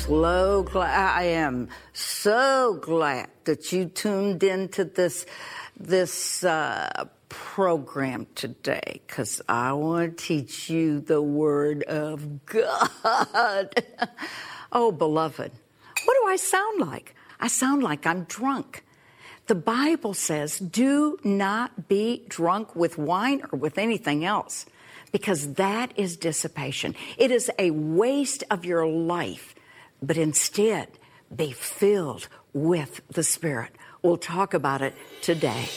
I am so glad that you tuned into this program today, because I want to teach you the Word of God. Oh, beloved, what do I sound like? I sound like I'm drunk. The Bible says, do not be drunk with wine or with anything else, because that is dissipation. It is a waste of your life. But instead, be filled with the Spirit. We'll talk about it today.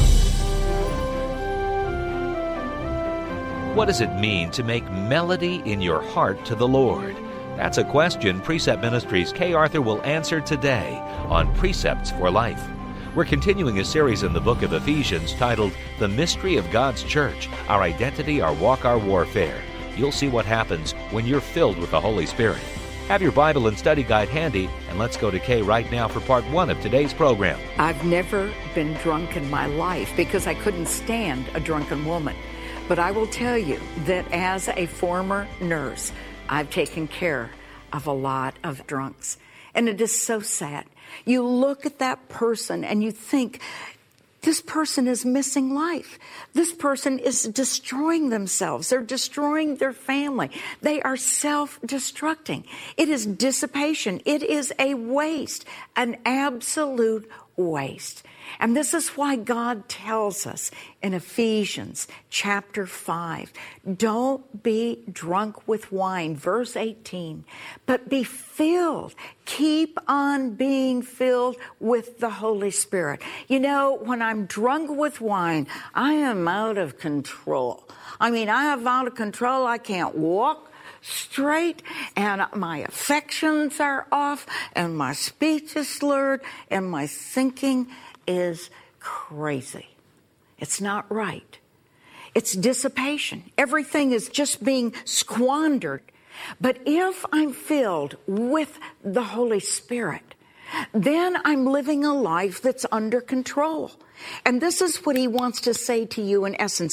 What does it mean to make melody in your heart to the Lord? That's a question Precept Ministries' Kay Arthur will answer today on Precepts for Life. We're continuing a series in the book of Ephesians titled The Mystery of God's Church, Our Identity, Our Walk, Our Warfare. You'll see what happens when you're filled with the Holy Spirit. Have your Bible and study guide handy, and let's go to Kay right now for part 1 of today's program. I've never been drunk in my life because I couldn't stand a drunken woman. But I will tell you that as a former nurse, I've taken care of a lot of drunks. And it is so sad. You look at that person and you think, this person is missing life. This person is destroying themselves. They're destroying their family. They are self-destructing. It is dissipation. It is a waste, an absolute waste. And this is why God tells us in Ephesians chapter 5, don't be drunk with wine, verse 18, but be filled. Keep on being filled with the Holy Spirit. You know, when I'm drunk with wine, I am out of control. I mean, I am out of control. I can't walk straight, and my affections are off, and my speech is slurred, and my thinking is crazy. It's not right. It's dissipation. Everything is just being squandered. But if I'm filled with the Holy Spirit, then I'm living a life that's under control. And this is what he wants to say to you in essence.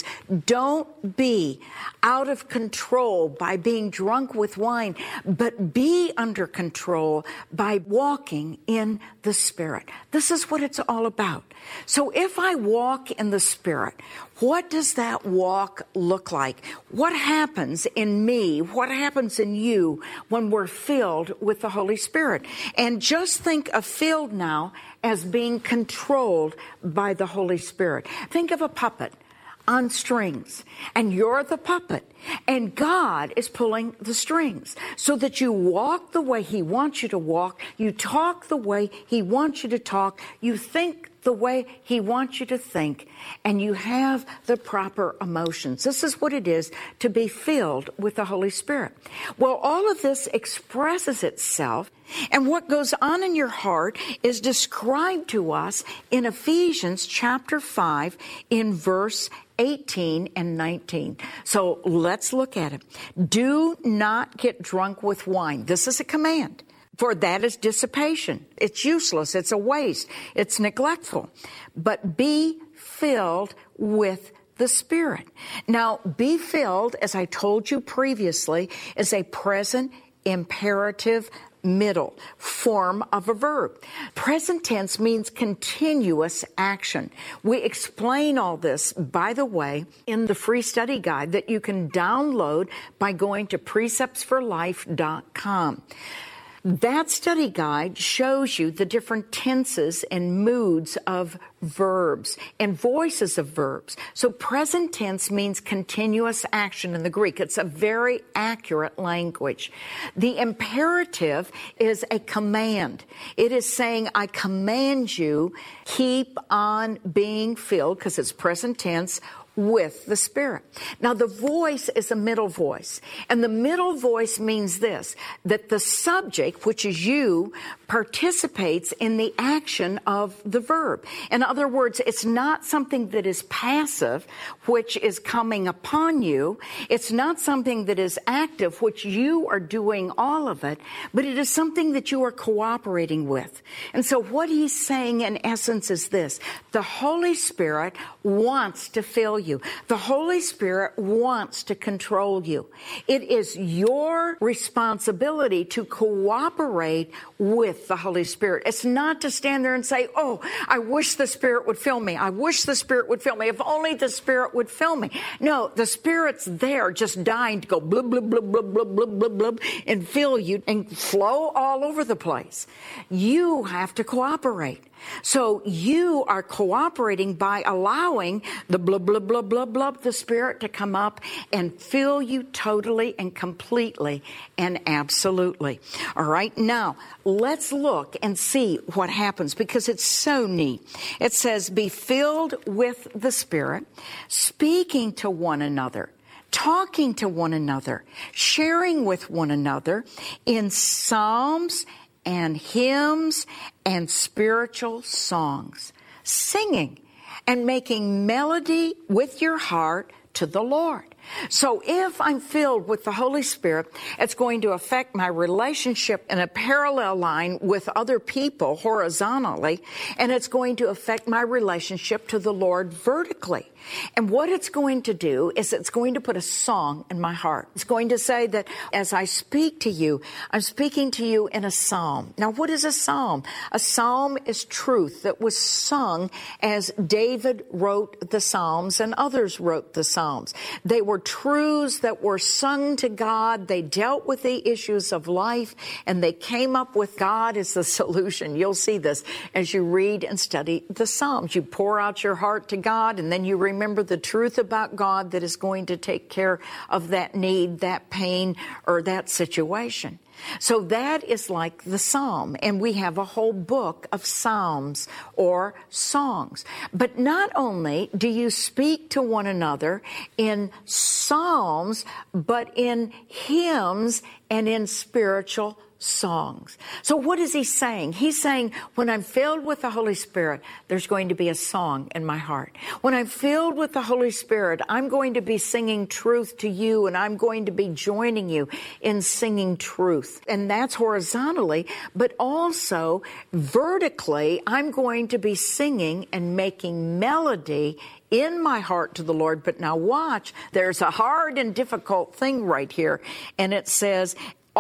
Don't be out of control by being drunk with wine, but be under control by walking in the Spirit. This is what it's all about. So if I walk in the Spirit, what does that walk look like? What happens in me? What happens in you when we're filled with the Holy Spirit? And just think of filled now as being controlled by the Holy Spirit. Think of a puppet on strings, and you're the puppet, and God is pulling the strings so that you walk the way he wants you to walk, you talk the way he wants you to talk, you think the way he wants you to think, and you have the proper emotions. This is what it is to be filled with the Holy Spirit. Well, all of this expresses itself, and what goes on in your heart is described to us in Ephesians chapter 5 in verse 18 and 19. So let's look at it. Do not get drunk with wine. This is a command. For that is dissipation. It's useless. It's a waste. It's neglectful. But be filled with the Spirit. Now, be filled, as I told you previously, is a present imperative middle form of a verb. Present tense means continuous action. We explain all this, by the way, in the free study guide that you can download by going to preceptsforlife.com. That study guide shows you the different tenses and moods of verbs and voices of verbs. So present tense means continuous action in the Greek. It's a very accurate language. The imperative is a command. It is saying, I command you, keep on being filled, because it's present tense, with the Spirit. Now, the voice is a middle voice. And the middle voice means this, that the subject, which is you, participates in the action of the verb. In other words, it's not something that is passive, which is coming upon you. It's not something that is active, which you are doing all of it, but it is something that you are cooperating with. And so what he's saying in essence is this, the Holy Spirit wants to fill you, the Holy Spirit wants to control you. It is your responsibility to cooperate with the Holy Spirit. It's not to stand there and say, oh, I wish the Spirit would fill me. I wish the Spirit would fill me. If only the Spirit would fill me. No, the Spirit's there just dying to go blub, blub, blub, blub, blub, blub, blub, blub, and fill you and flow all over the place. You have to cooperate. So you are cooperating by allowing the blub, blub, blub, blub, blub, the Spirit to come up and fill you totally and completely and absolutely. All right, now let's look and see what happens because it's so neat. It says, be filled with the Spirit, speaking to one another, talking to one another, sharing with one another in psalms and hymns and spiritual songs, singing and making melody with your heart to the Lord. So if I'm filled with the Holy Spirit, it's going to affect my relationship in a parallel line with other people horizontally, and it's going to affect my relationship to the Lord vertically. And what it's going to do is it's going to put a song in my heart. It's going to say that as I speak to you, I'm speaking to you in a psalm. Now, what is a psalm? A psalm is truth that was sung as David wrote the Psalms and others wrote the Psalms. They were truths that were sung to God. They dealt with the issues of life, and they came up with God as the solution. You'll see this as you read and study the Psalms. You pour out your heart to God, and then you remember the truth about God that is going to take care of that need, that pain, or that situation. So that is like the psalm, and we have a whole book of psalms or songs. But not only do you speak to one another in psalms, but in hymns and in spiritual songs. So what is he saying? He's saying, when I'm filled with the Holy Spirit, there's going to be a song in my heart. When I'm filled with the Holy Spirit, I'm going to be singing truth to you, and I'm going to be joining you in singing truth. And that's horizontally, but also vertically, I'm going to be singing and making melody in my heart to the Lord. But now watch, there's a hard and difficult thing right here. And it says,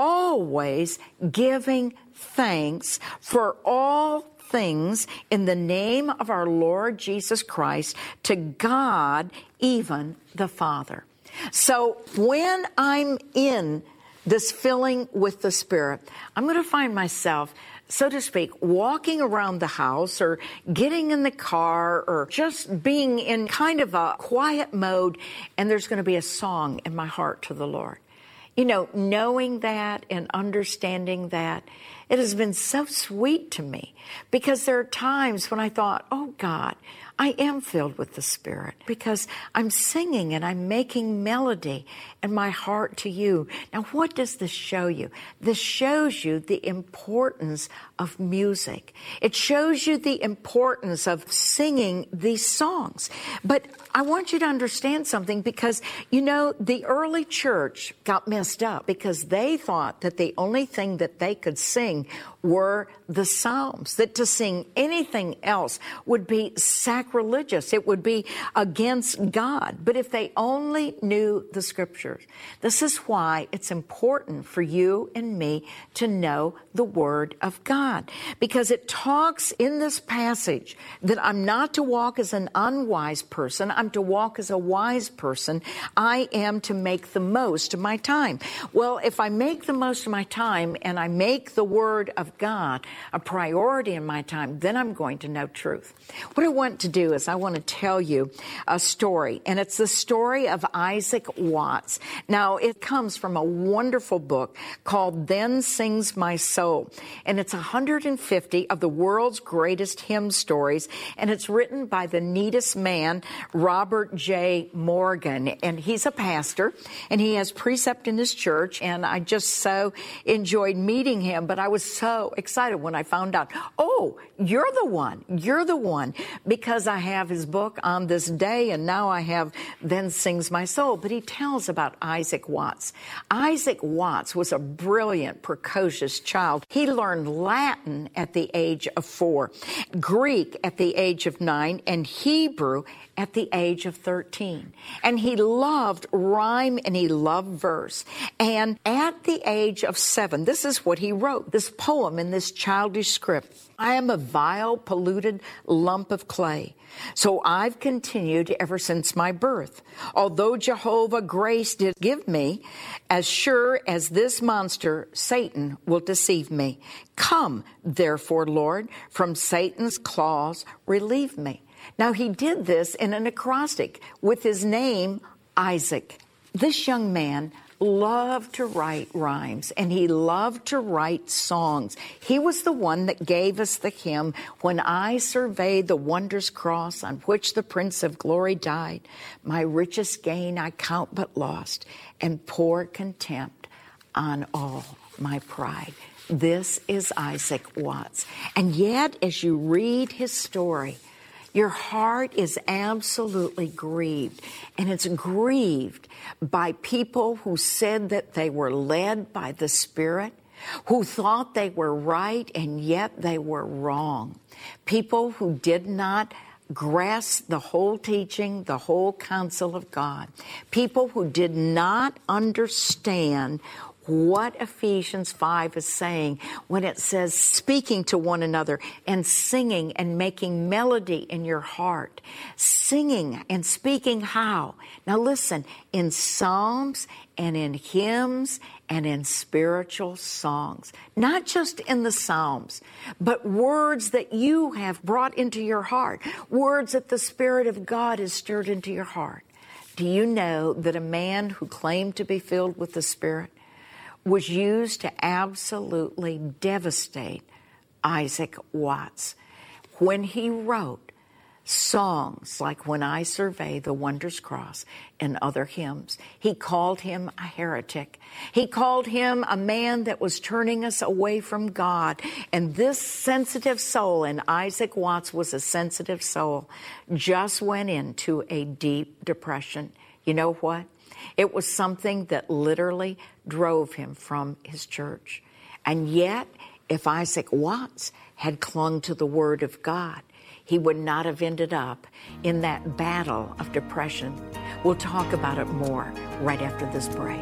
always giving thanks for all things in the name of our Lord Jesus Christ to God, even the Father. So when I'm in this filling with the Spirit, I'm going to find myself, so to speak, walking around the house or getting in the car or just being in kind of a quiet mode, and there's going to be a song in my heart to the Lord. You know, knowing that and understanding that, it has been so sweet to me, because there are times when I thought, oh God, I am filled with the Spirit because I'm singing and I'm making melody in my heart to you. Now, what does this show you? This shows you the importance of music. It shows you the importance of singing these songs. But I want you to understand something, because, you know, the early church got messed up because they thought that the only thing that they could sing were the Psalms, that to sing anything else would be sacrilegious. It would be against God. But if they only knew the Scriptures, this is why it's important for you and me to know the Word of God, because it talks in this passage that I'm not to walk as an unwise person. I'm to walk as a wise person. I am to make the most of my time. Well, if I make the most of my time and I make the Word of God a priority in my time, then I'm going to know truth. What I want to do is I want to tell you a story, and it's the story of Isaac Watts. Now, it comes from a wonderful book called Then Sings My Soul, and it's 150 of the world's greatest hymn stories, and it's written by the neatest man, Robert J. Morgan, and he's a pastor, and he has Precept in his church, and I just so enjoyed meeting him, but I was so excited when I found out, oh, you're the one, because says, I have his book on this day, and now I have Then Sings My Soul. But he tells about Isaac Watts. Isaac Watts was a brilliant, precocious child. He learned Latin at the age of 4, Greek at the age of 9, and Hebrew at the age of 13. And he loved rhyme and he loved verse. And at the age of 7, this is what he wrote, this poem in this childish script. I am a vile, polluted lump of clay. So I've continued ever since my birth. Although Jehovah grace did give me, as sure as this monster, Satan, will deceive me. Come, therefore, Lord, from Satan's claws, relieve me. Now, he did this in an acrostic with his name, Isaac. This young man loved to write rhymes, and he loved to write songs. He was the one that gave us the hymn, When I Survey the Wondrous Cross on which the Prince of Glory died, my richest gain I count but lost, and pour contempt on all my pride. This is Isaac Watts. And yet, as you read his story, your heart is absolutely grieved, and it's grieved by people who said that they were led by the Spirit, who thought they were right, and yet they were wrong. People who did not grasp the whole teaching, the whole counsel of God. People who did not understand what Ephesians 5 is saying when it says speaking to one another and singing and making melody in your heart. Singing and speaking how? Now listen, in psalms and in hymns and in spiritual songs. Not just in the psalms, but words that you have brought into your heart. Words that the Spirit of God has stirred into your heart. Do you know that a man who claimed to be filled with the Spirit was used to absolutely devastate Isaac Watts when he wrote songs like When I Survey the Wondrous Cross and other hymns? He called him a heretic. He called him a man that was turning us away from God. And this sensitive soul, and Isaac Watts was a sensitive soul, just went into a deep depression. You know what? It was something that literally drove him from his church. And yet, if Isaac Watts had clung to the Word of God, he would not have ended up in that battle of depression. We'll talk about it more right after this break.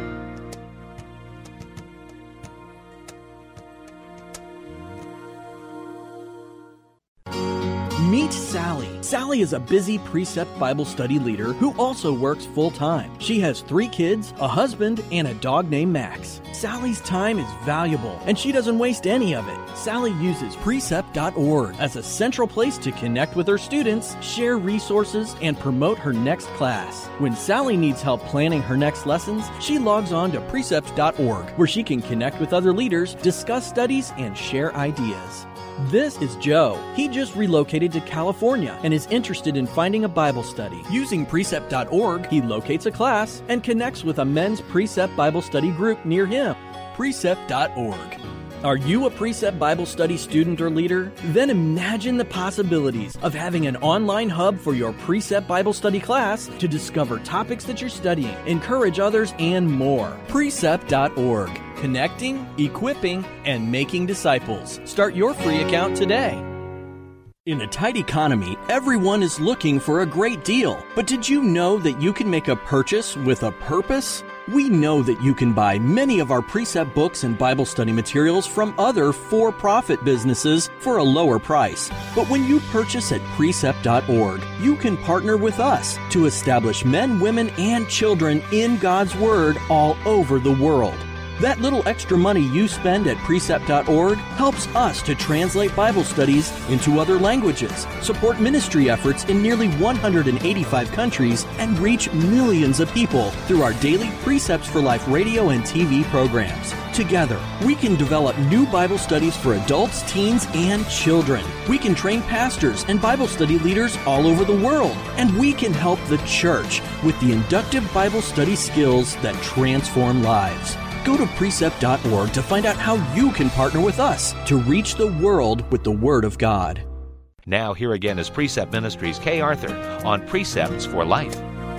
Meet Sally. Sally is a busy Precept Bible study leader who also works full-time. She has 3 kids, a husband, and a dog named Max. Sally's time is valuable, and she doesn't waste any of it. Sally uses Precept.org as a central place to connect with her students, share resources, and promote her next class. When Sally needs help planning her next lessons, she logs on to Precept.org, where she can connect with other leaders, discuss studies, and share ideas. This is Joe. He just relocated to California and is interested in finding a Bible study. Using Precept.org, he locates a class and connects with a men's Precept Bible study group near him. Precept.org. Are you a Precept Bible study student or leader? Then imagine the possibilities of having an online hub for your Precept Bible study class to discover topics that you're studying, encourage others, and more. Precept.org. Connecting, equipping, and making disciples. Start your free account today. In a tight economy, everyone is looking for a great deal. But did you know that you can make a purchase with a purpose? We know that you can buy many of our Precept books and Bible study materials from other for-profit businesses for a lower price. But when you purchase at Precept.org, you can partner with us to establish men, women, and children in God's Word all over the world. That little extra money you spend at Precept.org helps us to translate Bible studies into other languages, support ministry efforts in nearly 185 countries, and reach millions of people through our daily Precepts for Life radio and TV programs. Together, we can develop new Bible studies for adults, teens, and children. We can train pastors and Bible study leaders all over the world. And we can help the church with the inductive Bible study skills that transform lives. Go to Precept.org to find out how you can partner with us to reach the world with the Word of God. Now, here again is Precept Ministries' Kay Arthur on Precepts for Life.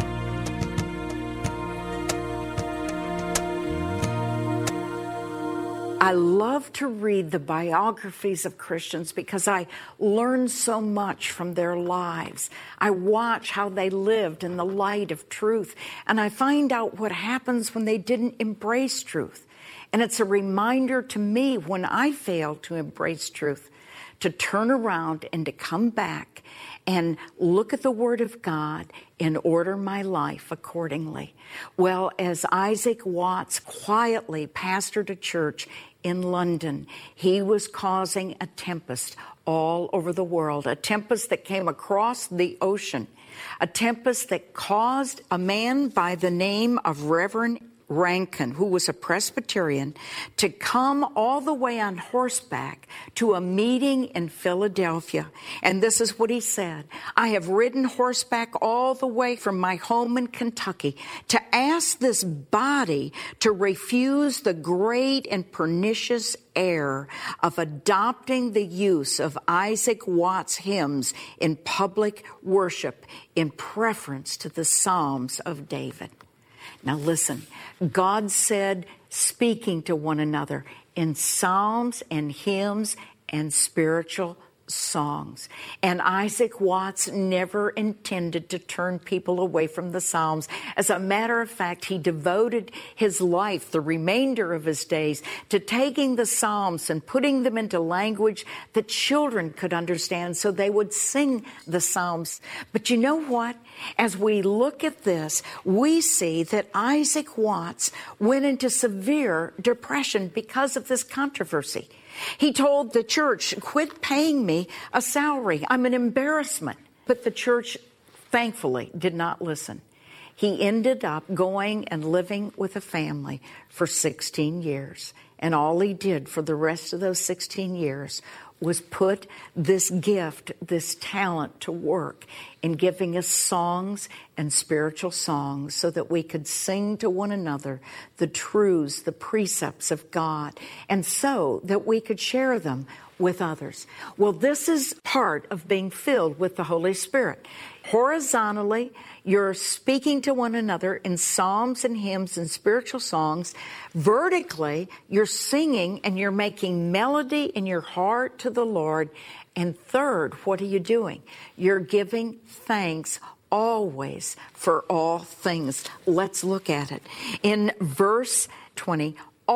I love to read the biographies of Christians because I learn so much from their lives. I watch how they lived in the light of truth, and I find out what happens when they didn't embrace truth. And it's a reminder to me when I fail to embrace truth, to turn around and to come back and look at the Word of God and order my life accordingly. Well, as Isaac Watts quietly pastored a church in London, he was causing a tempest all over the world, a tempest that came across the ocean, a tempest that caused a man by the name of Reverend Rankin, who was a Presbyterian, to come all the way on horseback to a meeting in Philadelphia. And this is what he said: "I have ridden horseback all the way from my home in Kentucky to ask this body to refuse the great and pernicious error of adopting the use of Isaac Watts hymns in public worship in preference to the Psalms of David." Now listen, God said, speaking to one another in psalms and hymns and spiritual songs. And Isaac Watts never intended to turn people away from the Psalms. As a matter of fact, he devoted his life, the remainder of his days, to taking the Psalms and putting them into language that children could understand so they would sing the Psalms. But you know what? As we look at this, we see that Isaac Watts went into severe depression because of this controversy. He told the church, "Quit paying me a salary. I'm an embarrassment." But the church, thankfully, did not listen. He ended up going and living with a family for 16 years. And all he did for the rest of those 16 years was put this gift, this talent to work in giving us songs and spiritual songs so that we could sing to one another the truths, the precepts of God, and so that we could share them with others. Well, this is part of being filled with the Holy Spirit. Horizontally, you're speaking to one another in psalms and hymns and spiritual songs. Vertically, you're singing and you're making melody in your heart to the Lord. And third, what are you doing? You're giving thanks always for all things. Let's look at it. In verse 20,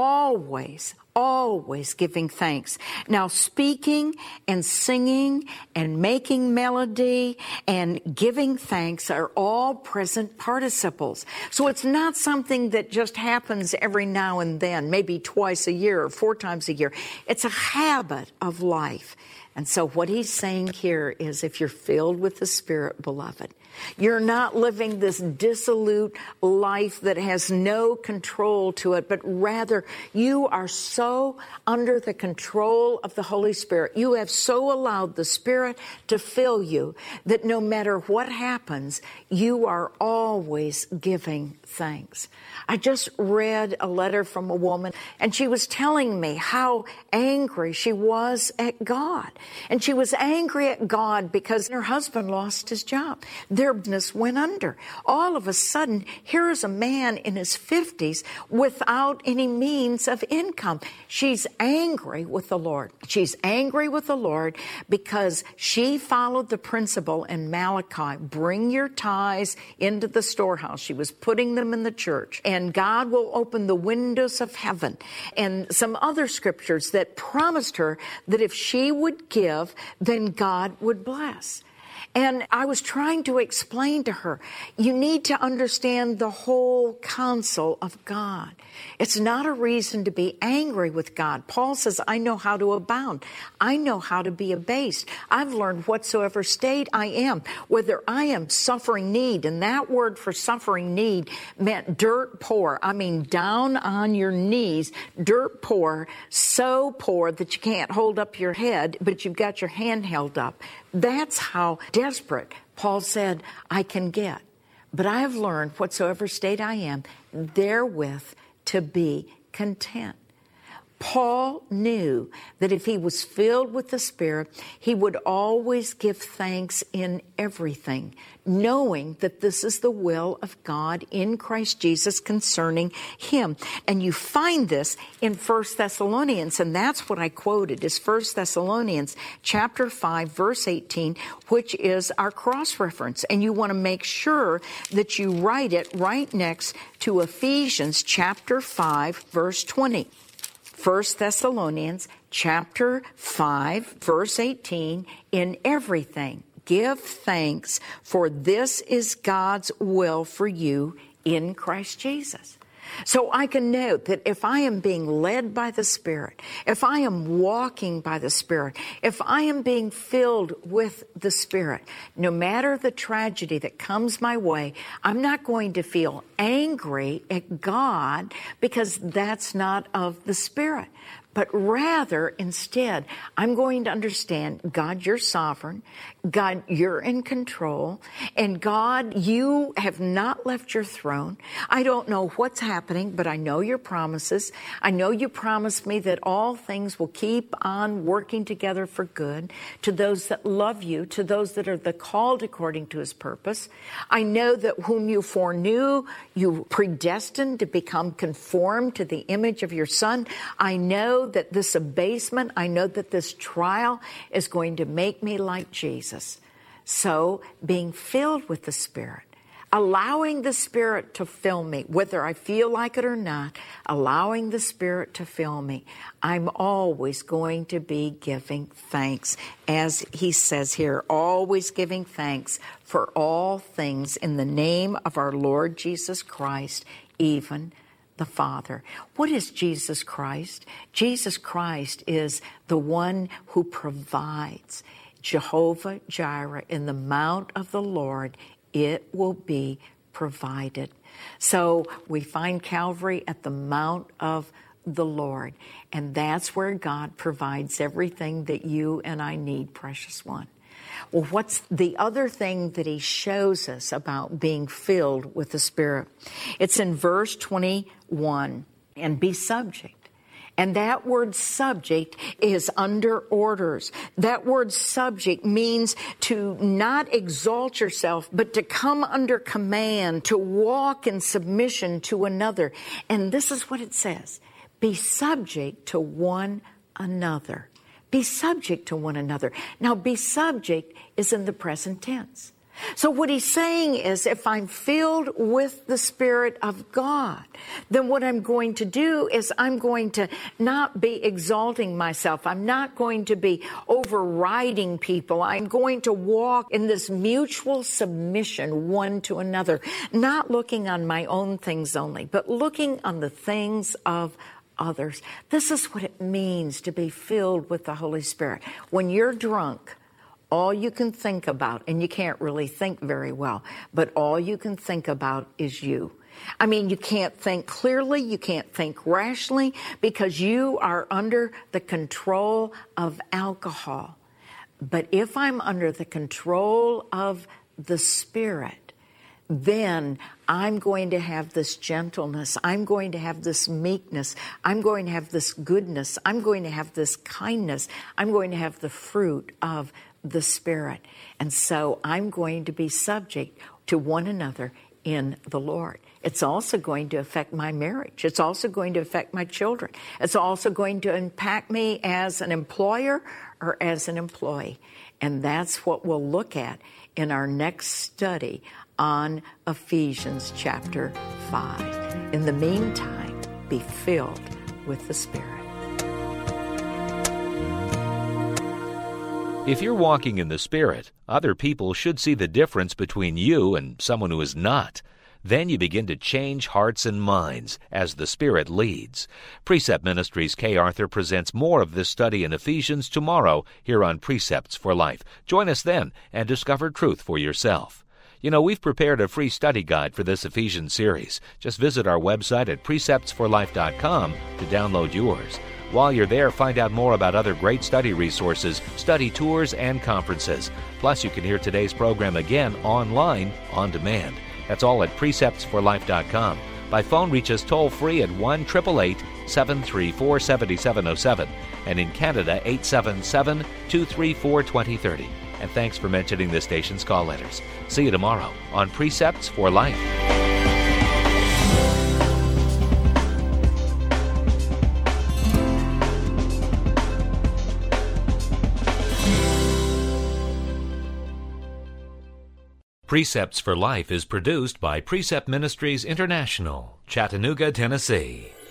always giving thanks. Now, speaking and singing and making melody and giving thanks are all present participles. So it's not something that just happens every now and then, maybe twice a year or 4 times a year. It's a habit of life. And so what he's saying here is, if you're filled with the Spirit, beloved, you're not living this dissolute life that has no control to it, but rather you are so under the control of the Holy Spirit. You have so allowed the Spirit to fill you that no matter what happens, you are always giving thanks. I just read a letter from a woman, and she was telling me how angry she was at God. And she was angry at God because her husband lost his job. Their business went under. All of a sudden, here is a man in his 50s without any means of income. She's angry with the Lord. She's angry with the Lord because she followed the principle in Malachi, bring your tithes into the storehouse. She was putting them in the church, and God will open the windows of heaven. And some other scriptures that promised her that if she would give, then God would bless. And I was trying to explain to her, you need to understand the whole counsel of God. It's not a reason to be angry with God. Paul says, I know how to abound. I know how to be abased. I've learned whatsoever state I am, whether I am suffering need. And that word for suffering need meant dirt poor. I mean, down on your knees, dirt poor, so poor that you can't hold up your head, but you've got your hand held up. That's how desperate Paul said, I can get. But I have learned whatsoever state I am, therewith to be content. Paul knew that if he was filled with the Spirit, he would always give thanks in everything, knowing that this is the will of God in Christ Jesus concerning him. And you find this in 1 Thessalonians, and that's what I quoted, is 1 Thessalonians chapter 5, verse 18, which is our cross-reference. And you want to make sure that you write it right next to Ephesians chapter 5, verse 20. 1 Thessalonians chapter 5, verse 18, in everything give thanks, for this is God's will for you in Christ Jesus. So I can note that if I am being led by the Spirit, if I am walking by the Spirit, if I am being filled with the Spirit, no matter the tragedy that comes my way, I'm not going to feel angry at God because that's not of the Spirit. But rather, instead, I'm going to understand, God, you're sovereign. God, you're in control. And God, you have not left your throne. I don't know what's happening, but I know your promises. I know you promised me that all things will keep on working together for good to those that love you, to those that are the called according to his purpose. I know that whom you foreknew, you predestined to become conformed to the image of your Son. I know that this abasement, I know that this trial is going to make me like Jesus. So being filled with the Spirit, allowing the Spirit to fill me, whether I feel like it or not, allowing the Spirit to fill me, I'm always going to be giving thanks. As he says here, always giving thanks for all things in the name of our Lord Jesus Christ, even the Father. What is Jesus Christ? Jesus Christ is the one who provides. Jehovah Jireh, in the mount of the Lord, it will be provided. So we find Calvary at the mount of the Lord, and that's where God provides everything that you and I need, precious one. Well, what's the other thing that he shows us about being filled with the Spirit? It's in verse 21, and be subject. And that word subject is under orders. That word subject means to not exalt yourself, but to come under command, to walk in submission to another. And this is what it says. Be subject to one another. Be subject to one another. Now, be subject is in the present tense. So what he's saying is, if I'm filled with the Spirit of God, then what I'm going to do is I'm going to not be exalting myself. I'm not going to be overriding people. I'm going to walk in this mutual submission one to another, not looking on my own things only, but looking on the things of others. This is what it means to be filled with the Holy Spirit. When you're drunk, all you can think about, and you can't really think very well, but all you can think about is you. I mean, you can't think clearly, you can't think rationally, because you are under the control of alcohol. But if I'm under the control of the Spirit, then I'm going to have this gentleness. I'm going to have this meekness. I'm going to have this goodness. I'm going to have this kindness. I'm going to have the fruit of the Spirit. And so I'm going to be subject to one another in the Lord. It's also going to affect my marriage. It's also going to affect my children. It's also going to impact me as an employer or as an employee. And that's what we'll look at in our next study on Ephesians chapter 5. In the meantime, be filled with the Spirit. If you're walking in the Spirit, other people should see the difference between you and someone who is not. Then you begin to change hearts and minds as the Spirit leads. Precept Ministries Kay Arthur presents more of this study in Ephesians tomorrow here on Precepts for Life. Join us then and discover truth for yourself. You know, we've prepared a free study guide for this Ephesians series. Just visit our website at preceptsforlife.com to download yours. While you're there, find out more about other great study resources, study tours, and conferences. Plus, you can hear today's program again online on demand. That's all at preceptsforlife.com. By phone, reach us toll-free at 1-888-734-7707, and in Canada, 877-234-2030. And thanks for mentioning this station's call letters. See you tomorrow on Precepts for Life. Precepts for Life is produced by Precept Ministries International, Chattanooga, Tennessee.